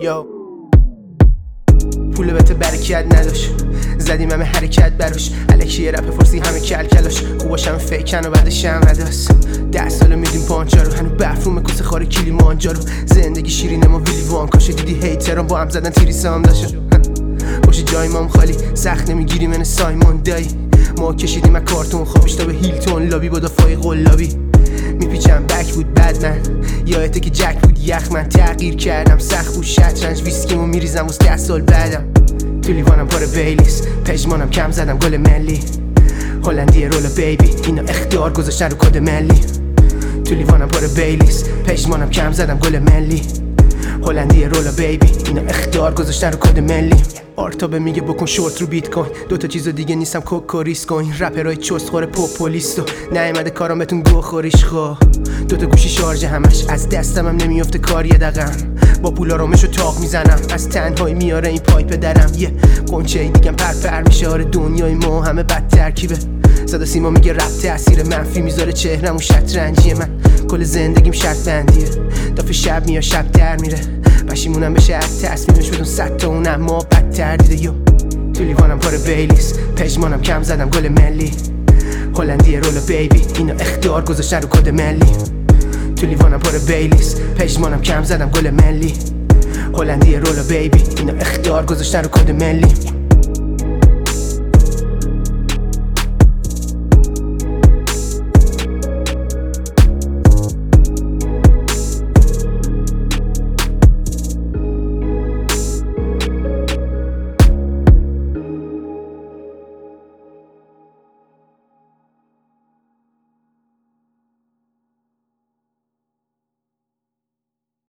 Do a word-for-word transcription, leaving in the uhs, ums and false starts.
یا پول بهت برکت نداشت، زدیم همه حرکت براش، الکی یه رپ فرسی همه کل کلاش، خوباشم فیکن و بعدش هم رداست. ده ساله میدیم پانچا رو، هنو برفوم کسه خاره کلی مانجا رو. زندگی شیرینه ما ویلی وان کاشه، دیدی هیتران با هم زدن تیریسه هم داشت. باشه جای مام خالی، سخت نمیگیری من سایمون دایی. ما کشیدیم از کارتون خوابش تا به هیلتون لابی با دفاعی قلابی. میپیچم بک بود بد من، یادته که جک بود یخ من. تغییر کردم سخت بود شطرنج، ویسکیمو میریزم واسه ده سال بعدم. تو لیوانم پر بیلیس، پژمانم کم زدم گل ملی. هلندی رول بیبی، اینا اختیار گذاشتن رو کد ملی. تو لیوانم پر بیلیس، پژمانم کم زدم گل ملی. هلندی رول بیبی، اینا اختیار گذاشتن رو کد ملی. آرتابه میگه بکن شورت رو بیت کوین، دوتا چیزو دیگه نیستم کوک و ریسک کوین. رپرای چست خوره پوپولیستو، نیومده کارام بهتون گو خوریش خو. دوتا گوشی شارژ همش، از دستم هم نمیفته کار یه دقم. با پولا رومشو تاق میزنم، از تنهایی میاره این پایپ درم. یه قنچه دیگم پر پر میشه، آره دنیای ما همه بد ترکیبه. صدا سیما میگه رپ تاثیر منفی میذاره چهرم و شطرنجی من. کل زندگیم شرط بندیه، دافه شب میاد شب در میره. پشیمونم بشه از تصمیمش بدون صد تا اونم ما بدتر دیده. یو تو لیوانم پر بیلیس، پژمانم کم زدم گل ملی. هلندی رول بیبی، اینا اختیار گذاشتن رو کد ملی. تو لیوانم پر بیلیس، پژمانم کم زدم گل ملی. هلندی رول بیبی، اینا اختیار گذاشتن رو کد ملی.